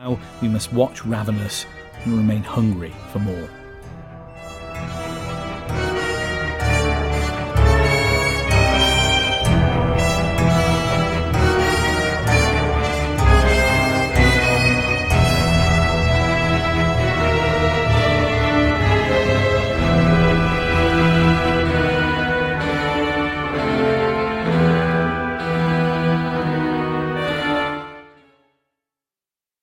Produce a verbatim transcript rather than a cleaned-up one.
Now we must watch ravenous and remain hungry for more.